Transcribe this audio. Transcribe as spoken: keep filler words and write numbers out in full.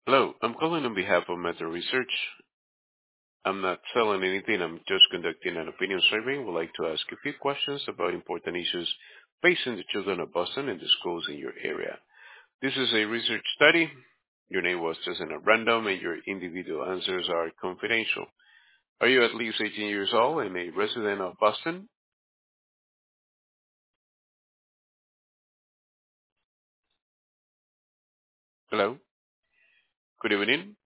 Hello, I'm calling on behalf of Meta Research. I'm not selling anything. I'm just conducting an opinion survey. Would like to ask a few questions about important issues facing the children of Boston and the schools in your area. This is a research study. Your name was chosen at random, and your individual answers are confidential. Are you at least eighteen years old and a resident of Boston? Hello, good evening.